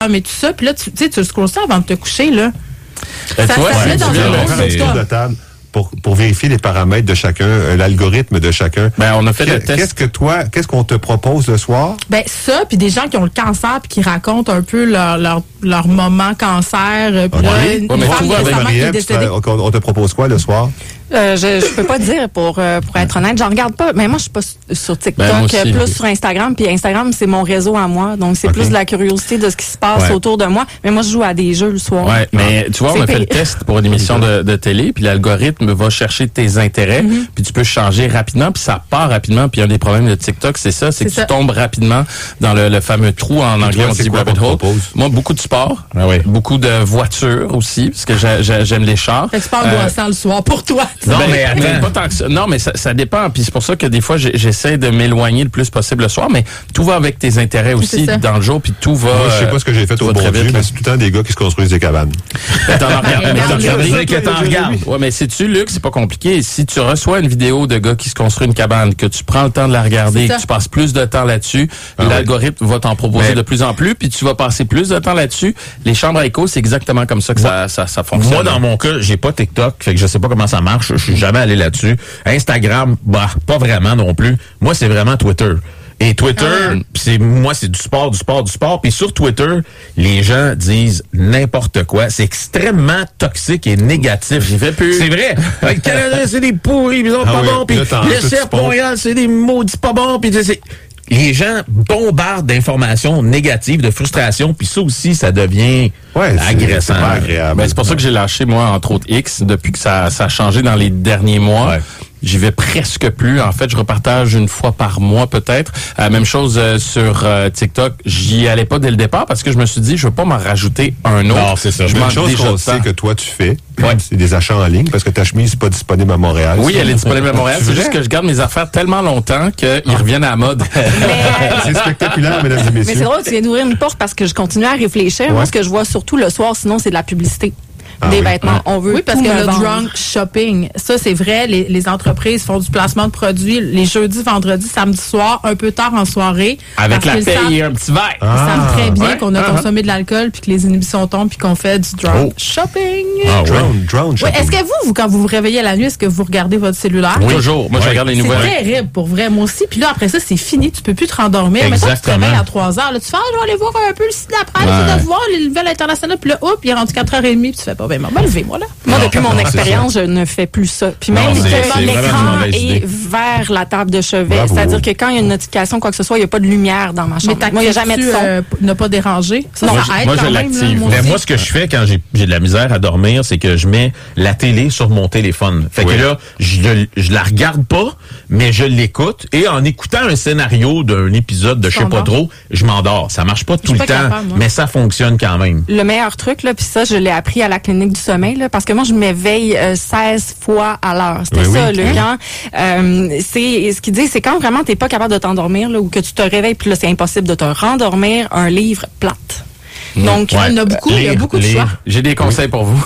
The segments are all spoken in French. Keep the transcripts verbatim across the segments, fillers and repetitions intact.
et tout ça. Puis là, tu sais, tu le scrolles ça avant de te coucher, là. Ben, ça, toi, ça ouais, se met dans un un de table. Pour, pour vérifier les paramètres de chacun, euh, l'algorithme de chacun. Ben, on a fait que, le test. Qu'est-ce que toi, qu'est-ce qu'on te propose le soir? Ben, ça, puis des gens qui ont le cancer, puis qui racontent un peu leur, leur, leur moment cancer. Puis là, Oui, une mais femme tu vois, récemment qui est Marie-Ève, décédée. on, on te propose quoi le soir? Euh, je, je peux pas dire pour euh, pour être honnête, j'en regarde pas. Mais moi, je suis pas sur TikTok, Ben, moi aussi. plus sur Instagram. Puis Instagram, c'est mon réseau à moi, donc c'est Okay. plus de la curiosité de ce qui se passe Ouais. autour de moi. Mais moi, je joue à des jeux le soir. Ouais, mais tu vois, on C'est a fait payé. le test pour une émission de, de télé, puis l'algorithme va chercher tes intérêts, Mm-hmm. puis tu peux changer rapidement, puis ça part rapidement. Puis un des problèmes de TikTok, c'est ça, c'est que C'est ça. tu tombes rapidement dans le, le fameux trou en anglais, toi, on c'est dit quoi rabbit qu'on te hole. propose? Moi, beaucoup de sport, Ah oui. beaucoup de voitures aussi, parce que j'ai- j'ai- j'aime les chars. Fait que c'est pas Euh, angoissant le soir pour toi. Non, Ben, mais attends. pas tant que ça. Non, mais ça, ça dépend. Puis c'est pour ça que des fois, j'ai- j'essaie de m'éloigner le plus possible le soir. Mais tout va avec tes intérêts aussi C'est ça. dans le jour. Puis tout va. Moi, je sais euh, pas ce que j'ai fait tout au va bon très Dieu, vite, mais là. c'est tout le temps des gars qui se construisent des cabanes. Mais t'en regardes- mais t'en regarde, regardes- Je veux dire que t'en regardes. Ouais, mais sais-tu, Luc, c'est pas compliqué. Si tu reçois une vidéo de gars qui se construit une cabane, que tu prends le temps de la regarder, C'est que ça. tu passes plus de temps là-dessus, Ah l'algorithme va t'en proposer Mais- de plus en plus, puis tu vas passer plus de temps là-dessus. Les chambres à écho, c'est exactement comme ça que ça, ça, ça fonctionne. Moi, dans mon cas, j'ai pas TikTok, fait que je sais pas comment ça marche. Je suis jamais allé là-dessus. Instagram, bah, pas vraiment non plus. Moi, c'est vraiment Twitter. Et Twitter, Ah. c'est moi, c'est du sport, du sport, du sport. Puis sur Twitter, les gens disent n'importe quoi. C'est extrêmement toxique et négatif. J'y vais plus. C'est vrai. Le Canada, c'est des pourris, ils sont Ah pas oui, bons. Puis là, t'en- le tout C F se pompe. Montréal, c'est des maudits pas bons. Puis tu sais, c'est- les gens bombardent d'informations négatives, de frustration. Puis ça aussi, ça devient Ouais, c'est- agressant. c'est pas agréable. Ben, c'est pour ça que j'ai lâché, moi, entre autres, X, depuis que ça, ça a changé dans les derniers mois. Ouais. J'y vais presque plus. En fait, je repartage une fois par mois, peut-être. Euh, même chose euh, sur euh, TikTok. J'y allais pas dès le départ parce que je me suis dit, je veux pas m'en rajouter un autre. Non, c'est ça. Je Une manque chose déjà qu'on de sait temps. que toi tu fais, Ouais. c'est des achats en ligne parce que ta chemise n'est pas disponible à Montréal. Oui, elle est disponible à Montréal. C'est C'est vrai? juste que je garde mes affaires tellement longtemps qu'ils reviennent à la mode. C'est spectaculaire, mesdames et Mais c'est messieurs. drôle, tu viens d'ouvrir une porte parce que je continue à réfléchir. Ouais. Moi, ce que je vois surtout le soir, sinon, c'est de la publicité. Ah des oui. vêtements. On veut Oui, parce tout que me le vendre. drunk shopping, ça c'est vrai, les, les entreprises font du placement de produits les jeudis, vendredis, samedi soir, un peu tard en soirée. Avec parce la qu'ils paye savent- et un petit verre. Ils savent très bien ouais, qu'on a uh-huh. consommé de l'alcool puis que les inhibitions tombent puis qu'on fait du drunk Oh. shopping. Ah, ouais. Drone, drone Oui, shopping. est-ce que vous, vous, quand vous vous réveillez la nuit, est-ce que vous regardez votre cellulaire? Toujours. Moi, je regarde les C'est nouvelles. terrible, pour vrai, moi aussi. Puis là, après ça, c'est fini. Tu peux plus te rendormir. Mais toi, tu te Exactement. réveilles à trois heures. Là, tu fais, ah, je vais aller voir un peu le site d'après, Ouais. tu de voir les nouvelles internationales. Puis là, hop, il est rendu quatre heures trente. Puis tu fais pas, ben, ben levez-moi, là. Moi, Non, depuis mon non, c'est expérience, je ne fais plus ça. Puis même Non, c'est- que c'est vraiment une l'écran mauvaise est idée. vers la table de chevet. Bravo. C'est-à-dire que quand il y a une notification, quoi que ce soit, il n'y a pas de lumière dans ma Mais chambre. Moi, il n'y a jamais de son. euh, ne pas déranger. Ça, Non, ça moi, je- aide moi, je quand même, l'active. là, moi Ben, aussi. moi, ce que je fais quand j'ai j'ai de la misère à dormir, c'est que je mets la télé sur mon téléphone. Fait Oui. que là, je, le- je la regarde pas, mais je l'écoute. Et en écoutant un scénario d'un épisode de je sais pas t'endors. trop, je m'endors. Ça marche pas tout suis le pas temps, capable, moi. mais ça fonctionne quand même. Le meilleur truc, là, puis ça, je l'ai appris à la clinique du sommeil, là, parce que moi, je m'éveille euh, seize fois à l'heure. C'était Oui, ça, oui. le quand. Euh, c'est ce qu'il dit, c'est quand vraiment t'es pas capable de t'endormir, là, ou que tu te réveilles, puis là, c'est impossible de te rendormir, un livre plate. Donc, Il y en a beaucoup, il y a Lire, beaucoup de lire. choix. J'ai des conseils pour vous.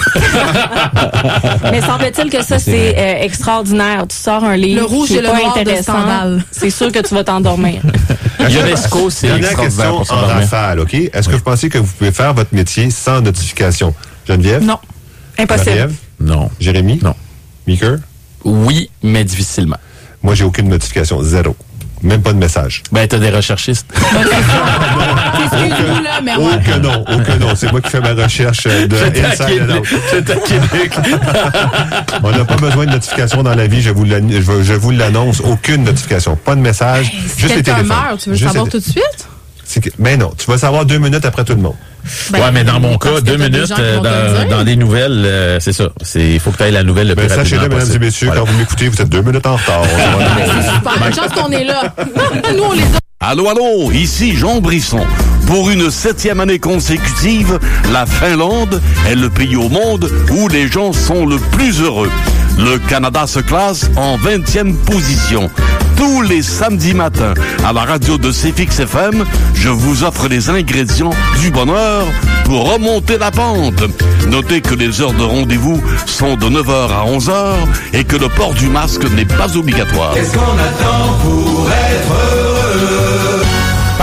mais semble-t-il que ça, c'est euh, extraordinaire. Tu sors un livre Le rouge qui est et le pas noir de intéressant, Stendhal. c'est sûr que tu vas t'endormir. UNESCO, c'est Dernière extraordinaire question pour en s'endormir. rafale, OK? Est-ce que vous pensez que vous pouvez faire votre métier sans notification? Geneviève? Non. Impossible. Marie-Ève? Non. Jérémy? Non. Meeker? Oui, mais difficilement. Moi, j'ai aucune notification. Zéro. Même pas de message. Ben, t'as des recherchistes. Excuse-nous, là, mais Oh ouais. que non, oh que non. C'est moi qui fais ma recherche euh, de Inside and Out. C'est à Québec. On n'a pas besoin de notification dans la vie, je vous l'an- je, vous- je vous l'annonce. Aucune notification. Pas de message. Si juste les quelqu'un téléphones. meurt, tu veux le Juste savoir les- tout de suite? C'est que- Ben non, tu vas le savoir deux minutes après tout le monde. Ben, ouais, mais dans mon parce cas, que deux t'as des minutes gens qui euh, vont te le dans, dire. dans des nouvelles, euh, c'est ça. Il faut que tu ailles la nouvelle le Ben, plus sachez-le, rapidement mesdames et possible. messieurs, Voilà. quand vous m'écoutez, vous êtes deux minutes en retard. On va voir. C'est super. Bonne chance qu'on est là. Nous, on les a. Allô, allô, ici Jean Brisson. Pour une septième année consécutive, la Finlande est le pays au monde où les gens sont le plus heureux. Le Canada se classe en vingtième position. Tous les samedis matins, à la radio de C F X F M, je vous offre les ingrédients du bonheur pour remonter la pente. Notez que les heures de rendez-vous sont de neuf heures à onze heures et que le port du masque n'est pas obligatoire. Qu'est-ce qu'on attend pour être heureux?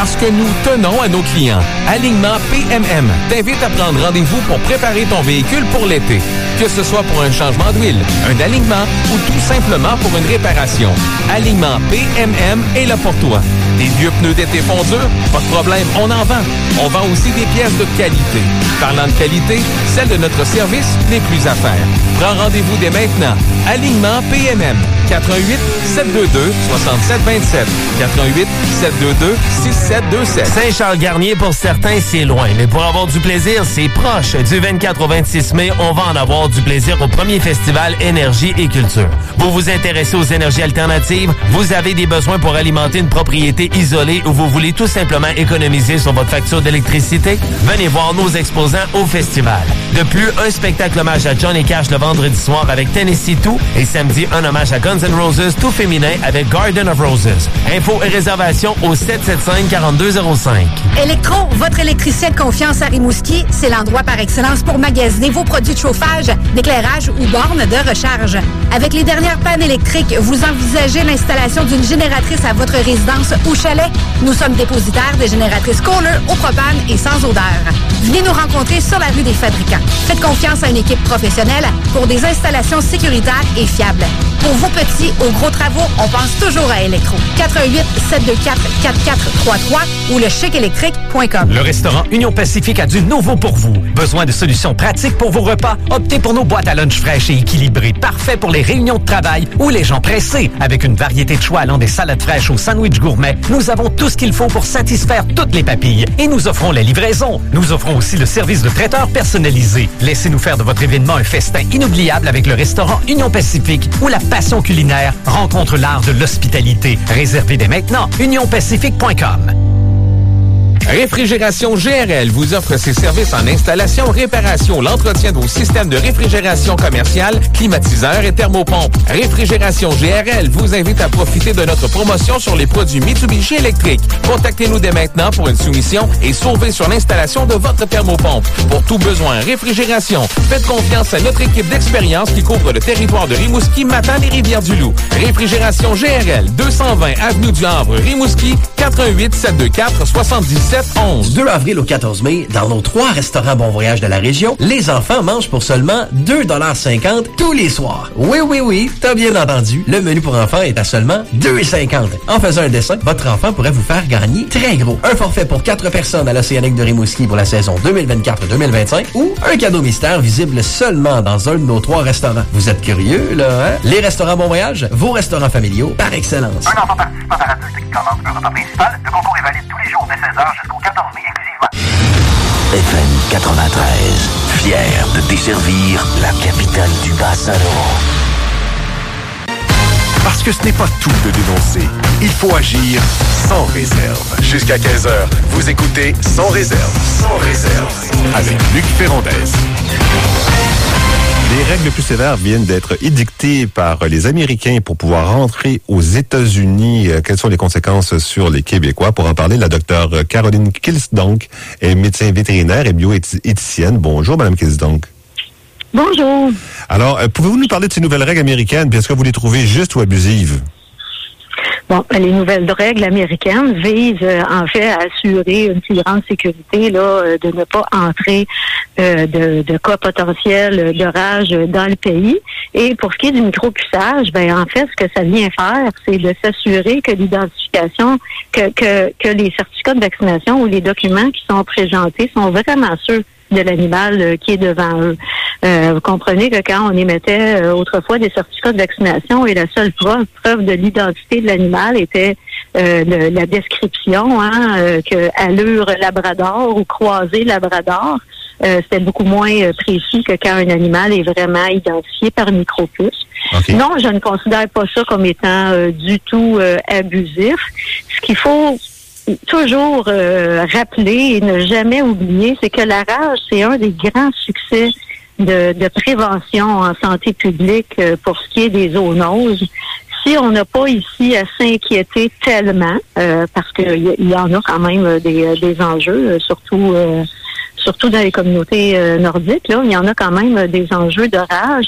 Parce que nous tenons à nos clients. Alignement P M M t'invite à prendre rendez-vous pour préparer ton véhicule pour l'été. Que ce soit pour un changement d'huile, un alignement ou tout simplement pour une réparation. Alignement P M M est là pour toi. Des vieux pneus d'été font dur? Pas de problème, on en vend. On vend aussi des pièces de qualité. Parlant de qualité, celle de notre service n'est plus à faire. Prends rendez-vous dès maintenant. Alignement P M M. quatre un huit, sept deux deux, six sept deux sept. quatre un huit, sept deux deux, six sept deux sept. Saint-Charles-Garnier, pour certains, c'est loin. Mais pour avoir du plaisir, c'est proche. Du vingt-quatre au vingt-six mai, on va en avoir du plaisir au premier festival Énergie et Culture. Vous vous intéressez aux énergies alternatives? Vous avez des besoins pour alimenter une propriété isolée ou vous voulez tout simplement économiser sur votre facture d'électricité? Venez voir nos exposants au festival. De plus, un spectacle hommage à Johnny Cash le vendredi soir avec Tennessee two et samedi, un hommage à Guns N' Roses tout féminin avec Garden of Roses. Infos et réservations au sept sept cinq, quatre deux zéro cinq. Electro, votre électricien de confiance à Rimouski, c'est l'endroit par excellence pour magasiner vos produits de chauffage, d'éclairage ou bornes de recharge. Avec les dernières pannes électriques, vous envisagez l'installation d'une génératrice à votre résidence ou chalet? Nous sommes dépositaires des génératrices Kohler au propane et sans odeur. Venez nous rencontrer sur la rue des Fabricants. Faites confiance à une équipe professionnelle pour des installations sécuritaires et fiables. Pour vos petits ou gros travaux, on pense toujours à Electro. quatre un huit, sept deux quatre, quatre quatre trois trois ou le chic électrique point com. Le restaurant Union Pacifique a du nouveau pour vous. Besoin de solutions pratiques pour vos repas? Optez pour nos boîtes à lunch fraîches et équilibrées, parfait pour les réunions de travail ou les gens pressés. Avec une variété de choix allant des salades fraîches aux sandwichs gourmets, nous avons tout ce qu'il faut pour satisfaire toutes les papilles. Et nous offrons la livraison. Nous offrons aussi le service de traiteur personnalisé. Laissez-nous faire de votre événement un festin inoubliable avec le restaurant Union Pacifique où la passion culinaire rencontre l'art de l'hospitalité. Réservez dès maintenant union pacifique point com. Réfrigération G R L vous offre ses services en installation, réparation, l'entretien de vos systèmes de réfrigération commerciale, climatiseurs et thermopompes. Réfrigération G R L vous invite à profiter de notre promotion sur les produits Mitsubishi électriques. Contactez-nous dès maintenant pour une soumission et sauvez sur l'installation de votre thermopompe. Pour tout besoin réfrigération, faites confiance à notre équipe d'expérience qui couvre le territoire de Rimouski, Matane et Rivière-du-Loup. Réfrigération G R L, deux cent vingt avenue du Havre, Rimouski, quatre un huit, sept deux quatre, soixante-dix-sept onze. Du deux avril au quatorze mai, dans nos trois restaurants Bon Voyage de la région, les enfants mangent pour seulement deux dollars cinquante tous les soirs. Oui, oui, oui, t'as bien entendu. Le menu pour enfants est à seulement deux dollars cinquante. En faisant un dessin, votre enfant pourrait vous faire gagner très gros. Un forfait pour quatre personnes à l'Océanique de Rimouski pour la saison deux mille vingt-quatre deux mille vingt-cinq ou un cadeau mystère visible seulement dans un de nos trois restaurants. Vous êtes curieux, là, hein? Les restaurants Bon Voyage, vos restaurants familiaux par excellence. Un enfant participant à l'adulte qui commande un repas principal, le concours est valide tous les jours dès seize heures jusqu'au quatorze mai exclusivement. F M quatre-vingt-treize, fier de desservir la capitale du Bas-Saint-Laurent. Parce que ce n'est pas tout de dénoncer. Il faut agir sans réserve. Jusqu'à quinze heures, vous écoutez Sans réserve. Sans réserve. Avec Luc Ferrandez. Les règles plus sévères viennent d'être édictées par les Américains pour pouvoir rentrer aux États-Unis. Quelles sont les conséquences sur les Québécois? Pour en parler, la docteure Caroline Kilsdonk est médecin vétérinaire et bioéthicienne. Bonjour, Madame Kilsdonk. Bonjour. Alors, pouvez-vous nous parler de ces nouvelles règles américaines? Puis est-ce que vous les trouvez justes ou abusives? Bon, les nouvelles règles américaines visent euh, en fait à assurer une plus grande sécurité là, euh, de ne pas entrer euh, de, de cas potentiels de rage dans le pays. Et pour ce qui est du micropuçage, ben en fait, ce que ça vient faire, c'est de s'assurer que l'identification, que, que, que les certificats de vaccination ou les documents qui sont présentés sont vraiment ceux de l'animal euh, qui est devant eux. Euh, vous comprenez que quand on émettait euh, autrefois des certificats de vaccination et la seule preuve, preuve de l'identité de l'animal était euh, le, la description, hein, euh, que allure labrador ou croisée labrador, euh, c'était beaucoup moins euh, précis que quand un animal est vraiment identifié par micropuce. Okay. Non, je ne considère pas ça comme étant euh, du tout euh, abusif. Ce qu'il faut toujours euh, rappeler et ne jamais oublier, c'est que la rage, c'est un des grands succès de, de prévention en santé publique euh, pour ce qui est des zoonoses. Si on n'a pas ici à s'inquiéter tellement, euh, parce qu'il y, y en a quand même des, des enjeux, surtout euh, surtout dans les communautés euh, nordiques, là, il y en a quand même des enjeux de rage.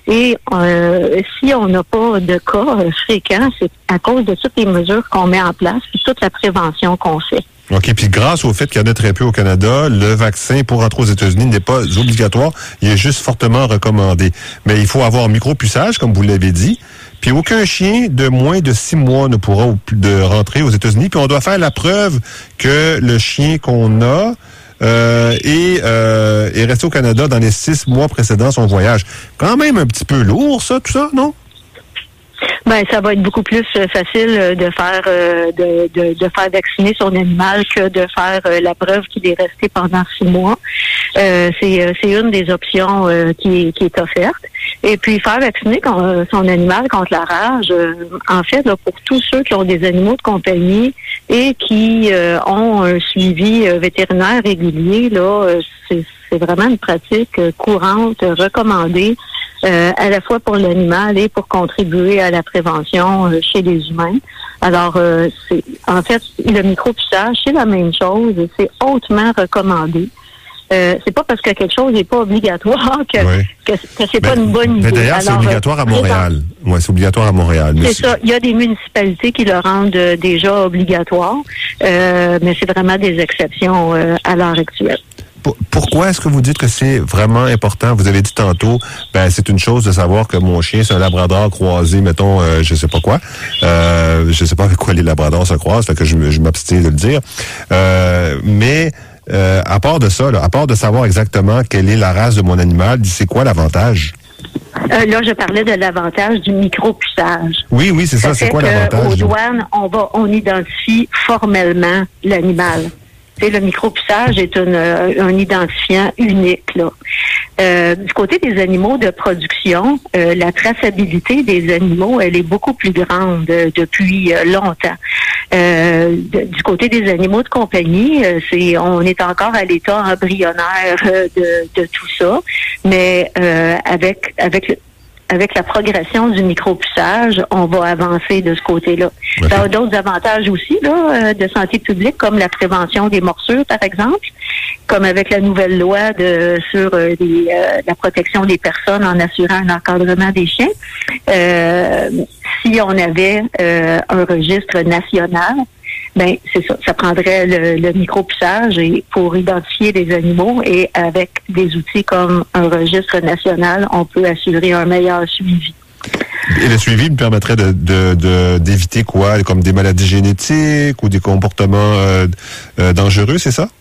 Et euh, si on n'a pas de cas euh, fréquents, c'est à cause de toutes les mesures qu'on met en place et toute la prévention qu'on fait. OK. Puis grâce au fait qu'il y en a très peu au Canada, le vaccin pour rentrer aux États-Unis n'est pas obligatoire. Il est juste fortement recommandé. Mais il faut avoir micropuçage, comme vous l'avez dit. Puis aucun chien de moins de six mois ne pourra au- de rentrer aux États-Unis. Puis on doit faire la preuve que le chien qu'on a euh, est, euh, est resté au Canada dans les six mois précédant son voyage. Quand même un petit peu lourd, ça, tout ça, non? Ben, ça va être beaucoup plus euh, facile euh, de faire euh, de, de, de faire vacciner son animal que de faire euh, la preuve qu'il est resté pendant six mois. Euh, c'est euh, c'est une des options euh, qui, est, qui est offerte. Et puis faire vacciner con- euh, son animal contre la rage, euh, en fait, là, pour tous ceux qui ont des animaux de compagnie et qui euh, ont un suivi euh, vétérinaire régulier, là, euh, c'est c'est vraiment une pratique euh, courante, euh, recommandée, euh, à la fois pour l'animal et pour contribuer à la prévention euh, chez les humains. Alors, euh, c'est en fait, le micropuçage, c'est la même chose, c'est hautement recommandé. Euh, c'est pas parce que quelque chose n'est pas obligatoire que, Oui. que, que c'est pas une bonne idée. Mais d'ailleurs, c'est Alors, obligatoire à euh, Montréal. Oui, c'est obligatoire à Montréal. Mais c'est ça. Il y a des municipalités qui le rendent euh, déjà obligatoire, euh, mais c'est vraiment des exceptions euh, à l'heure actuelle. Pour- Pourquoi est-ce que vous dites que c'est vraiment important? Vous avez dit tantôt, ben c'est une chose de savoir que mon chien, c'est un labrador croisé, mettons, euh, je sais pas quoi. Euh, je sais pas avec quoi les labradors se croisent, fait que je, me- je m'abstiens de le dire. Euh, mais euh, à part de ça, là, à part de savoir exactement quelle est la race de mon animal, c'est quoi l'avantage? Euh, là, je parlais de l'avantage du micropuçage. Oui, oui, c'est ça. C'est fait quoi que, l'avantage? Aux douanes, on va, on identifie formellement l'animal. Tu sais, le micropuçage est une, euh, un identifiant unique, là. Euh, du côté des animaux de production, euh, la traçabilité des animaux, elle est beaucoup plus grande euh, depuis euh, longtemps. Euh, de- du côté des animaux de compagnie, euh, c'est, on est encore à l'état embryonnaire euh, de, de tout ça, mais euh, avec avec le- avec la progression du micropuçage, on va avancer de ce côté-là. Okay. Ça a d'autres avantages aussi là, euh, de santé publique, comme la prévention des morsures, par exemple, comme avec la nouvelle loi de sur euh, les, euh, la protection des personnes en assurant un encadrement des chiens. Euh, si on avait euh, un registre national, ben c'est ça, ça prendrait le, le micropuçage et pour identifier les animaux et avec des outils comme un registre national, on peut assurer un meilleur suivi. Et le suivi me permettrait de, de, de- d'éviter quoi? Comme des maladies génétiques ou des comportements euh, euh, dangereux, c'est ça?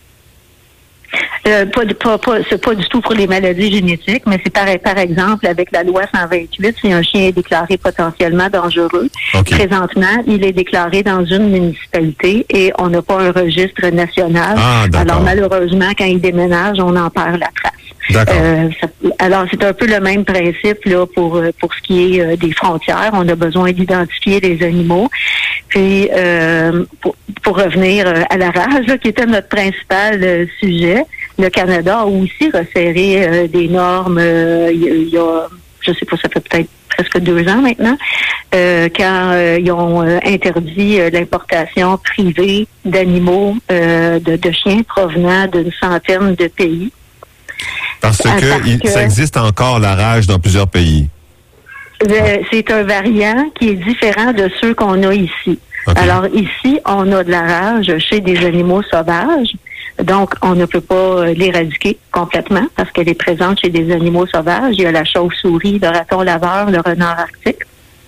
Euh, pas, de- pas, pas, c'est pas du tout pour les maladies génétiques, mais c'est par, par exemple avec la loi cent vingt-huit, si un chien est déclaré potentiellement dangereux, OK. présentement, il est déclaré dans une municipalité et on n'a pas un registre national. Ah, d'accord. Alors malheureusement, quand il déménage, on en perd la trace. D'accord. Euh, ça- alors, c'est un peu le même principe là pour euh, pour ce qui est euh, des frontières. On a besoin d'identifier les animaux. Puis, euh, pour, pour revenir euh, à la rage, là, qui était notre principal euh, sujet, le Canada a aussi resserré euh, des normes. euh, Il y, a- il y a, je sais pas, ça fait peut-être presque deux ans maintenant, euh, quand euh, ils ont euh, interdit euh, l'importation privée d'animaux, euh, de, de chiens provenant d'une centaine de pays. Parce que, Ah, parce il- que- ça existe encore la rage dans plusieurs pays. Euh, c'est un variant qui est différent de ceux qu'on a ici. OK. Alors ici, on a de la rage chez des animaux sauvages. Donc, on ne peut pas euh, l'éradiquer complètement parce qu'elle est présente chez des animaux sauvages. Il y a la chauve-souris, le raton laveur, le renard arctique.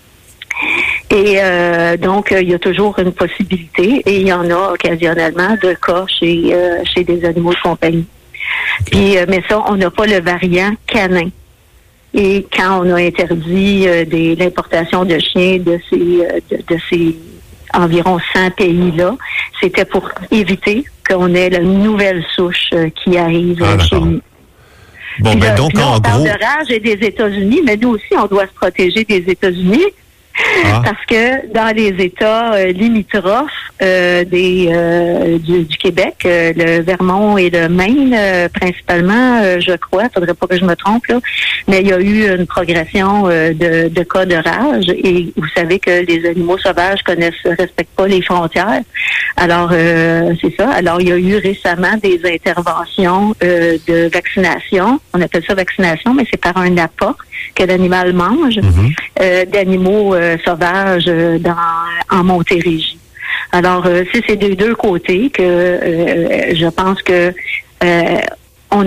Et euh, donc, euh, il y a toujours une possibilité et il y en a occasionnellement de cas chez, euh, chez des animaux de compagnie. Puis, euh, mais ça, on n'a pas le variant canin. Et quand on a interdit euh, des, l'importation de chiens de ces, euh, de, de ces environ cent pays-là, c'était pour éviter qu'on ait la nouvelle souche euh, qui arrive Ah, euh, chez d'accord. nous. Bon, Puis ben là- donc, puis là, en on parle gros... de rage et des États-Unis, mais nous aussi, on doit se protéger des États-Unis. Ah. Parce que dans les États euh, limitrophes euh, des euh, du, du Québec, euh, le Vermont et le Maine euh, principalement, euh, je crois, faudrait pas que je me trompe là, mais il y a eu une progression euh, de, de cas de rage et vous savez que les animaux sauvages connaissent respectent pas les frontières. Alors euh, c'est ça. Alors il y a eu récemment des interventions euh, de vaccination. On appelle ça vaccination, mais c'est par un appât que l'animal mange mm-hmm. euh, d'animaux euh, sauvages euh, dans en Montérégie. Alors, euh, c'est ces deux, deux côtés que euh, je pense que euh,